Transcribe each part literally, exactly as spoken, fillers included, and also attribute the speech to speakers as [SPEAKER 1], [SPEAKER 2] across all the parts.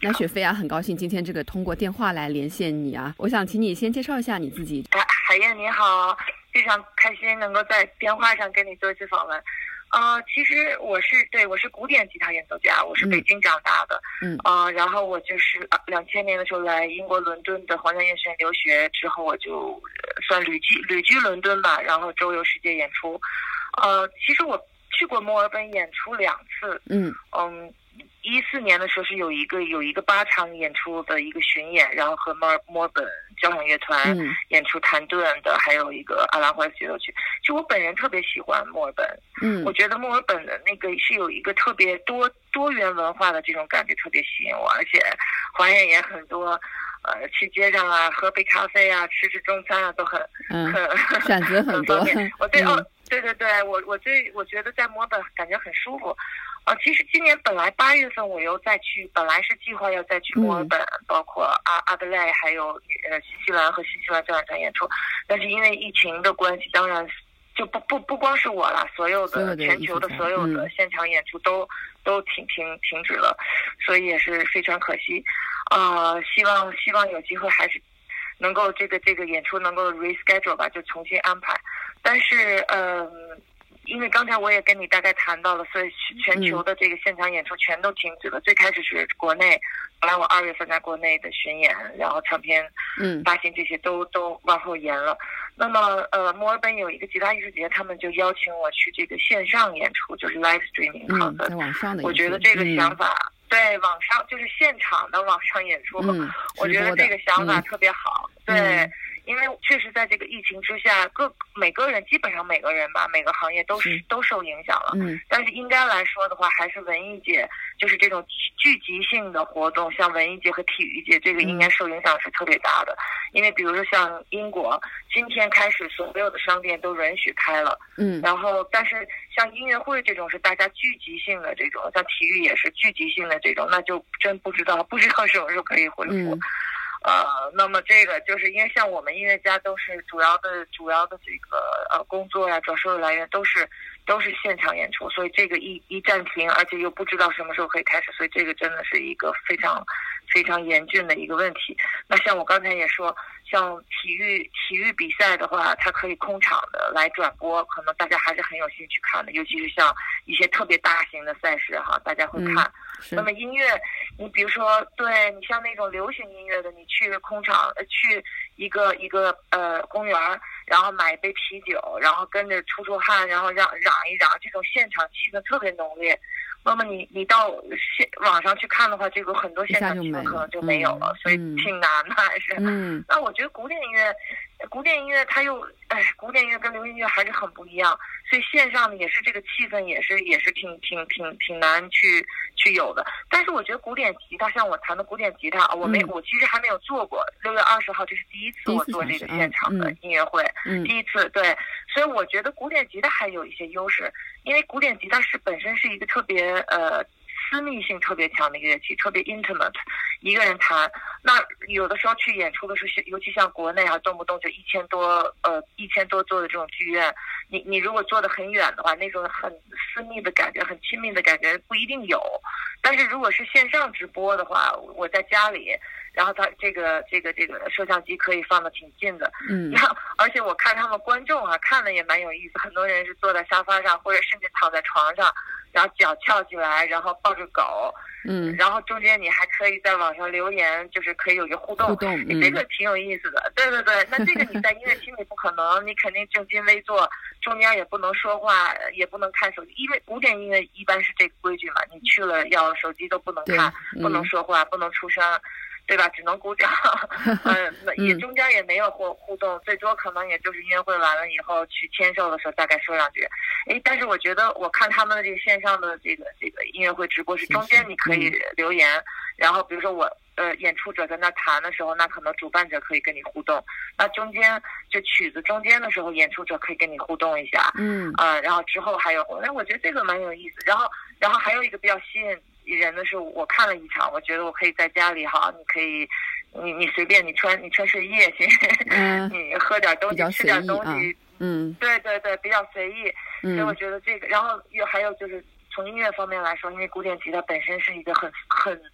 [SPEAKER 1] 那雪飞啊，很高兴今天这个通过电话来连线你啊，我想请你先介绍一下你自己。
[SPEAKER 2] 海海燕你好，非常开心能够在电话上跟你做一次访问。呃，其实我是对我是古典吉他演奏家，我是北京长大的，嗯，呃，然后我就是两千年的时候来英国伦敦的皇家音乐学院留学，之后我就算旅居旅居伦敦吧，然后周游世界演出。呃，其实我去过墨尔本演出两次，嗯嗯。一四年的时候是有一个有一个八场演出的一个巡演，然后和墨尔墨尔本交响乐团演出谭盾的，还有一个阿兰怀斯协奏曲。其实我本人特别喜欢墨尔本，嗯，我觉得墨尔本的那个是有一个特别多多元文化的这种感觉，特别吸引我，而且华人也很多。呃，去街上啊，喝杯咖啡啊，吃吃中餐啊，都很
[SPEAKER 1] 嗯
[SPEAKER 2] 很
[SPEAKER 1] 选择很多。
[SPEAKER 2] 我对、嗯、哦，对对对，我我对我觉得在墨尔本感觉很舒服。呃，其实今年本来八月份我又再去，本来是计划要再去墨尔本，嗯、包括阿阿德莱还有呃新西兰和新西兰交响团演出，但是因为疫情的关系，当然就不不不光是我了，所有的全球的所有的现场演出都、嗯、都停停停止了，所以也是非常可惜。呃，希望希望有机会还是能够这个这个演出能够 reschedule 吧，就重新安排。但是呃，因为刚才我也跟你大概谈到了，所以全球的这个现场演出全都停止了。嗯、最开始是国内，后来我二月份在国内的巡演，然后唱片嗯发行这些都都往后延了。那么呃，墨尔本有一个吉他艺术节，他们就邀请我去这个线上演出，就是 live streaming concert、嗯、
[SPEAKER 1] 在网上的。
[SPEAKER 2] 我觉得这个想法。嗯对，网上就是现场的网上演出，嗯、我觉得这个想法特别好。嗯、对、嗯，因为确实在这个疫情之下，各每个人基本上每个人吧，每个行业都是都受影响了。嗯，但是应该来说的话，还是文艺界，就是这种聚集性的活动，像文艺界和体育界，这个应该受影响是特别大的。因为比如说像英国，今天开始所有的商店都允许开了。嗯，然后但是像音乐会这种是大家聚集性的这种，像体育也是聚集性的这种，那就真不知道不知道什么时候可以恢复。嗯、呃，那么这个就是因为像我们音乐家都是主要的主要的这个呃工作呀，主要收入来源都是都是现场演出，所以这个一一暂停，而且又不知道什么时候可以开始，所以这个真的是一个非常非常严峻的一个问题。那像我刚才也说，像体育体育比赛的话，它可以空场的来转播，可能大家还是很有兴趣看的，尤其是像一些特别大型的赛事哈，大家会看。嗯、那么音乐，你比如说，对你像那种流行音乐的，你去空场，呃，去一个一个呃公园，然后买一杯啤酒，然后跟着出出汗，然后让嚷一嚷，这种现场气氛特别浓烈。那么你你到现网上去看的话，这个很多现场气氛可能就没有了，嗯、所以挺难的还是。嗯。那我觉得古典音乐，古典音乐它又哎，古典音乐跟流行音乐还是很不一样，所以线上的也是这个气氛也是也是挺挺挺挺难去去有的。但是我觉得古典吉他，像我弹的古典吉他，我没、嗯、我其实还没有做过。六月二十号这是第一次我做这个现场的音乐会，嗯、第一次对，所以我觉得古典吉他还有一些优势，因为古典吉他是本身是一个特别呃。私密性特别强的乐器，特别 intimate， 一个人弹。那有的时候去演出的时候，尤其像国内啊，动不动就一千多呃一千多座的这种剧院，你你如果坐得很远的话，那种很私密的感觉、很亲密的感觉不一定有。但是如果是线上直播的话，我在家里，然后它这个这个这个摄像机可以放得挺近的，嗯，然后而且我看他们观众啊看的也蛮有意思，很多人是坐在沙发上，或者甚至躺在床上。然后脚翘起来，然后抱着狗，嗯，然后中间你还可以在网上留言，就是可以有一个互动，互动，嗯、这个挺有意思的。对对对，那这个你在音乐厅里不可能，你肯定正襟危坐，中间也不能说话，也不能看手机，因为古典音乐一般是这个规矩嘛，你去了要手机都不能看，嗯、不能说话，不能出声。对吧？只能鼓掌，嗯，也中间也没有互互动，最多可能也就是音乐会完了以后去签售的时候大概说两句。哎，但是我觉得我看他们的这个线上的这个这个音乐会直播是中间你可以留言，嗯、然后比如说我呃演出者在那弹的时候，那可能主办者可以跟你互动，那中间就曲子中间的时候，演出者可以跟你互动一下，嗯，啊、呃，然后之后还有，哎，我觉得这个蛮有意思。然后然后还有一个比较吸引人的是，我看了一场，我觉得我可以在家里哈，你可以，你你随便你穿你穿睡衣也行，嗯、你喝点东西吃点东西，嗯，对对对，比较随意，嗯、所以我觉得这个，然后又还有就是从音乐方面来说，因为古典吉他本身是一个很很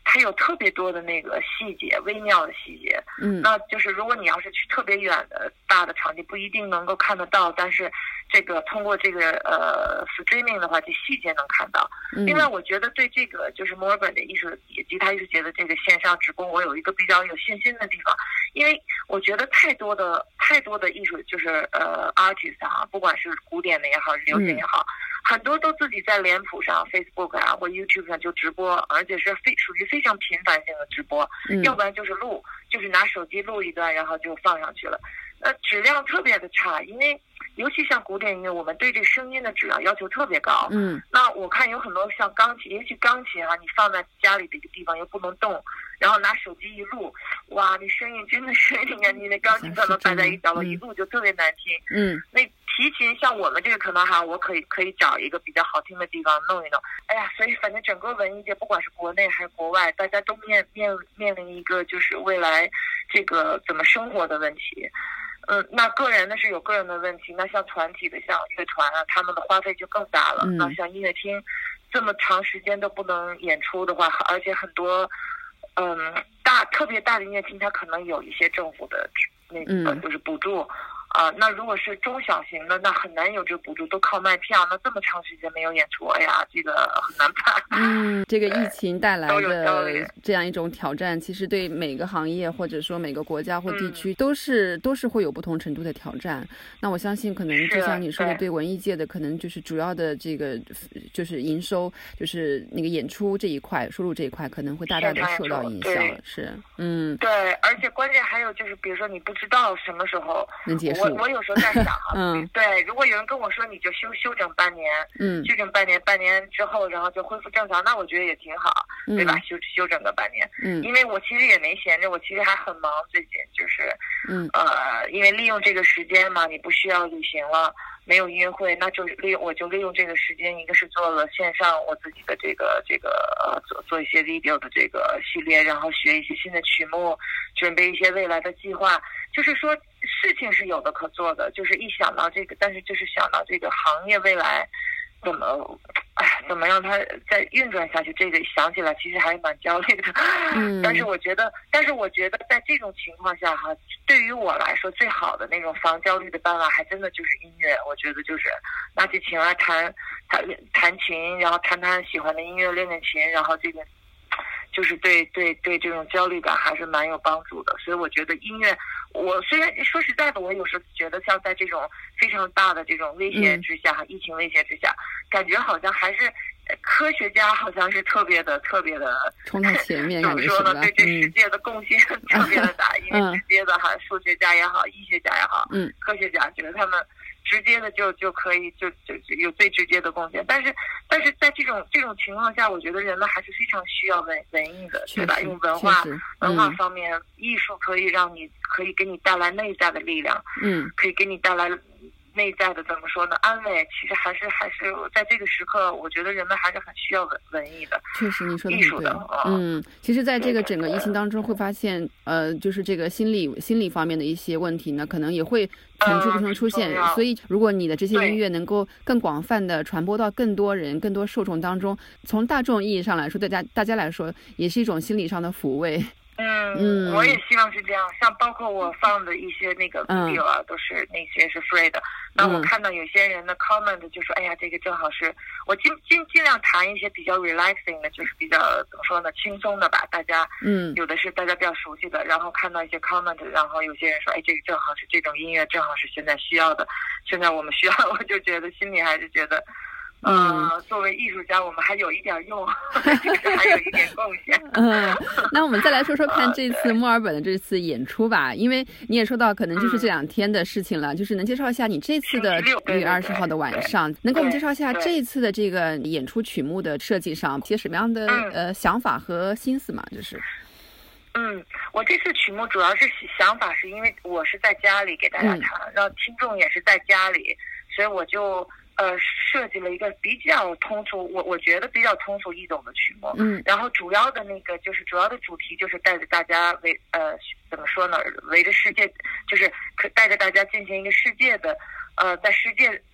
[SPEAKER 2] 它有特别多的那个细节，微妙的细节。
[SPEAKER 1] 嗯，
[SPEAKER 2] 那就是如果你要是去特别远的大的场地，不一定能够看得到，但是这个通过这个呃 streaming 的话，这细节能看到。
[SPEAKER 1] 嗯、
[SPEAKER 2] 另外，我觉得对这个就是墨尔本的艺术吉他艺术节的这个线上直播，我有一个比较有信心的地方，因为我觉得太多的太多的艺术就是呃 artist 啊，不管是古典的也好，流行也好。嗯，很多都自己在脸谱上 Facebook 啊或 YouTube 上就直播，而且是非属于非常频繁性的直播、嗯、要不然就是录，就是拿手机录一段然后就放上去了，呃，质量特别的差，因为尤其像古典音乐，我们对这声音的质量要求特别高。嗯，那我看有很多像钢琴，尤其钢琴啊，你放在家里的一个地方又不能动，然后拿手机一录，哇，那声音真的是你看你那钢琴可能摆在一角落、嗯、一录就特别难听。嗯，那提琴像我们这个可能哈，我可以可以找一个比较好听的地方弄一弄。哎呀，所以反正整个文艺界，不管是国内还是国外，大家都面面面临一个就是未来这个怎么生活的问题。嗯，那个人呢是有个人的问题，那像团体的，像乐团啊，他们的花费就更大了。嗯、那像音乐厅，这么长时间都不能演出的话，而且很多，嗯，大特别大的音乐厅，它可能有一些政府的那个就是补助。啊、呃，那如果是中小型的，那很难有这个补助，都靠卖票。那这么长时间没有演出，哎呀，这个很难办。
[SPEAKER 1] 嗯，这个疫情带来的这样一种挑战，其实对每个行业或者说每个国家或地区都是、嗯、都是会有不同程度的挑战。那我相信，可能就像你说的，对文艺界的可能就是主要的这个就是营收，就是那个演出这一块、收入这一块，可能会大大的受到影响。是，嗯，
[SPEAKER 2] 对，而且关键还有就是，比如说你不知道什么时候
[SPEAKER 1] 能结束。
[SPEAKER 2] 我我有时候在想哈，嗯，对，如果有人跟我说你就休休整半年，嗯，休整半年，半年之后然后就恢复正常，那我觉得也挺好，嗯、对吧？休休整个半年，嗯，因为我其实也没闲着，我其实还很忙，最近就是，嗯，呃，因为利用这个时间嘛，你不需要旅行了，没有音乐会，那就利用我就利用这个时间，一个是做了线上我自己的这个这个呃做做一些 video 的这个系列，然后学一些新的曲目，准备一些未来的计划，就是说。事情是有的可做的，就是一想到这个，但是就是想到这个行业未来怎么，哎，怎么让它再运转下去，这个想起来其实还是蛮焦虑的。嗯，但是我觉得，但是我觉得在这种情况下哈，对于我来说，最好的那种防焦虑的办法，还真的就是音乐。我觉得就是拿起琴来弹弹弹琴，然后弹弹喜欢的音乐，练练琴，然后这个。就是对对对这种焦虑感还是蛮有帮助的，所以我觉得音乐，我虽然说实在的，我有时候觉得像在这种非常大的这种威胁之下，嗯、疫情威胁之下，感觉好像还是科学家好像是特别的特别的
[SPEAKER 1] 冲在前面，
[SPEAKER 2] 怎么说呢？对这世界的贡献特别的大，嗯、因为直接的哈，数学家也好，医学家也好，嗯，科学家觉得他们。直接的就就可以就就就有最直接的贡献，但是但是在这种这种情况下，我觉得人们还是非常需要文文艺的，对吧？用文化、嗯、文化方面，艺术可以让你可以给你带来内在的力量，嗯，可以给你带来内在的怎么说呢？安慰。其实还是还是在这个时刻，我觉得人们还是很需要文文艺的。
[SPEAKER 1] 确实，你说的
[SPEAKER 2] 艺术的，
[SPEAKER 1] 嗯，其实，在这个整个疫情当中，会发现，呃，就是这个心理心理方面的一些问题呢，可能也会层出不穷出现。
[SPEAKER 2] 嗯、
[SPEAKER 1] 所以，如果你的这些音乐能够更广泛的传播到更多人、更多受众当中，从大众意义上来说，对大大家来说，也是一种心理上的抚慰。
[SPEAKER 2] 嗯，我也希望是这样。像包括我放的一些那个 video 啊，嗯、都是那些是 free 的。那我看到有些人的 comment 就说：“哎呀，这个正好是我尽尽尽量谈一些比较 relaxing 的，就是比较怎么说呢，轻松的吧。大家嗯，有的是大家比较熟悉的。然后看到一些 comment， 然后有些人说：哎，这个正好是这种音乐，正好是现在需要的。现在我们需要，我就觉得心里还是觉得。”嗯，作为艺术家，我们还有一点用，还有一点贡献。
[SPEAKER 1] 嗯，那我们再来说说看这次墨尔本的这次演出吧，因为你也说到，可能就是这两天的事情了，嗯、就是能介绍一下你这次的六月二十号的晚上，能给我们介绍一下这一次的这个演出曲目的设计上，一些什么样的、嗯、呃想法和心思嘛？就是。
[SPEAKER 2] 嗯，我这次曲目主要是想法是因为我是在家里给大家弹，嗯、然后听众也是在家里，所以我就。呃，设计了一个比较通俗，我我觉得比较通俗易懂的曲目。嗯，然后主要的那个就是主要的主题就是带着大家围呃怎么说呢，围着世界，就是可带着大家进行一个世界的，呃，在世界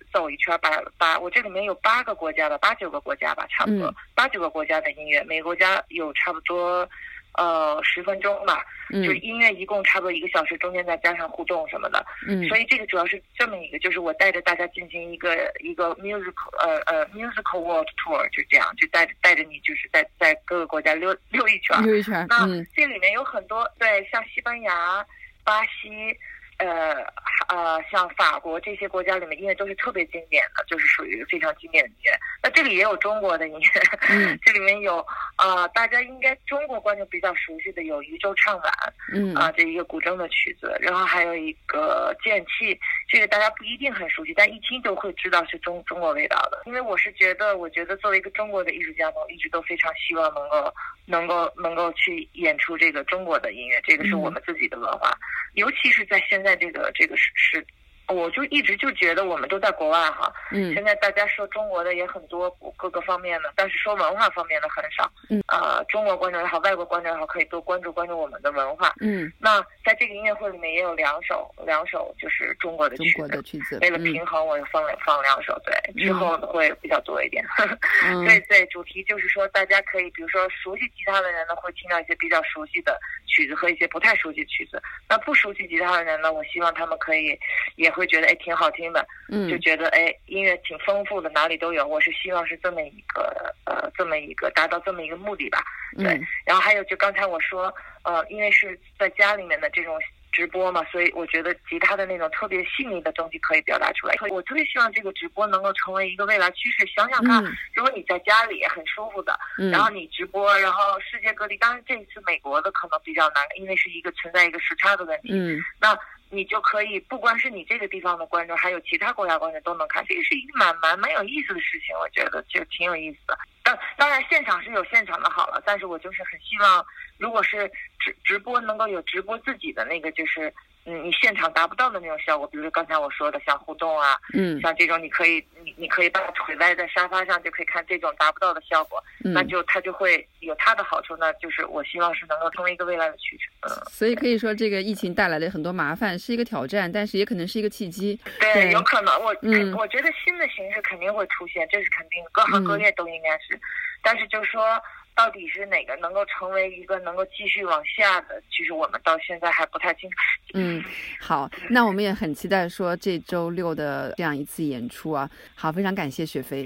[SPEAKER 2] 走一圈，把把我这里面有八个国家吧，八九个国家吧，差不多、嗯、八九个国家的音乐，每个国家有差不多呃十分钟吧。
[SPEAKER 1] 嗯，
[SPEAKER 2] 就是音乐一共差不多一个小时，中间再加上互动什么的，
[SPEAKER 1] 嗯，
[SPEAKER 2] 所以这个主要是这么一个，就是我带着大家进行一个一个 musical 呃呃 musical world tour， 就这样，就带着带着你就是在在各个国家溜溜一圈，
[SPEAKER 1] 溜一圈。
[SPEAKER 2] 那、
[SPEAKER 1] 嗯、
[SPEAKER 2] 这里面有很多对，像西班牙、巴西。呃呃，像法国这些国家里面音乐都是特别经典的，就是属于非常经典的音乐。那这里也有中国的音乐，
[SPEAKER 1] 嗯，
[SPEAKER 2] 这里面有呃大家应该中国观众比较熟悉的有渔舟唱晚，
[SPEAKER 1] 嗯
[SPEAKER 2] 啊、呃、这一个古筝的曲子，然后还有一个剑气，这个大家不一定很熟悉，但一听都会知道是中中国味道的。因为我是觉得，我觉得作为一个中国的艺术家呢，我一直都非常希望能够能够能够去演出这个中国的音乐，这个是我们自己的文化，嗯、尤其是在现在。在这个这个是是，我就一直就觉得我们都在国外哈，
[SPEAKER 1] 嗯，
[SPEAKER 2] 现在大家说中国的也很多，各个方面的，但是说文化方面的很少，
[SPEAKER 1] 嗯，
[SPEAKER 2] 呃，中国观众也好，外国观众也好，可以多关注关注我们的文化，
[SPEAKER 1] 嗯，
[SPEAKER 2] 那在这个音乐会里面也有两首两首就是中国的曲子，
[SPEAKER 1] 中国的曲子，
[SPEAKER 2] 为了平衡，我放了放两首，对，之后会比较多一点，
[SPEAKER 1] 嗯、
[SPEAKER 2] 对对，主题就是说大家可以，比如说熟悉吉他的人呢，会听到一些比较熟悉的曲子和一些不太熟悉的曲子，那不熟悉吉他的人呢，我希望他们可以也会觉得哎挺好听的，
[SPEAKER 1] 嗯，
[SPEAKER 2] 就觉得哎音乐挺丰富的，哪里都有。我是希望是这么一个呃这么一个达到这么一个目的吧，对。
[SPEAKER 1] 嗯、
[SPEAKER 2] 然后还有就刚才我说呃因为是在家里面的这种直播嘛，所以我觉得吉他的那种特别细腻的东西可以表达出来。我特别希望这个直播能够成为一个未来趋势。想想看，
[SPEAKER 1] 嗯、
[SPEAKER 2] 如果你在家里很舒服的，
[SPEAKER 1] 嗯、
[SPEAKER 2] 然后你直播，然后世界各地，当然这一次美国的可能比较难，因为是一个存在一个时差的问题。
[SPEAKER 1] 嗯，
[SPEAKER 2] 那你就可以不光是你这个地方的观众，还有其他国家观众都能看，这个是一个蛮蛮蛮有意思的事情，我觉得就挺有意思的。当当然现场是有现场的好了，但是我就是很希望，如果是直直播能够有直播自己的那个就是嗯你现场达不到的那种效果，比如说刚才我说的像互动啊，
[SPEAKER 1] 嗯，
[SPEAKER 2] 像这种你可以你你可以把腿歪在沙发上就可以看这种达不到的效果，
[SPEAKER 1] 嗯、
[SPEAKER 2] 那就它就会有它的好处呢，就是我希望是能够成为一个未来的趋势。嗯，
[SPEAKER 1] 所以可以说这个疫情带来的很多麻烦是一个挑战，但是也可能是一个契机。
[SPEAKER 2] 对，
[SPEAKER 1] 对
[SPEAKER 2] 有可能我、
[SPEAKER 1] 嗯、
[SPEAKER 2] 我觉得新的形式肯定会出现，这是肯定，各行各业都应该是。嗯、但是就是说到底是哪个能够成为一个能够继续往下的，其实我们到现在还不太清楚。
[SPEAKER 1] 嗯，好，那我们也很期待说这周六的这样一次演出啊。好，非常感谢雪飞。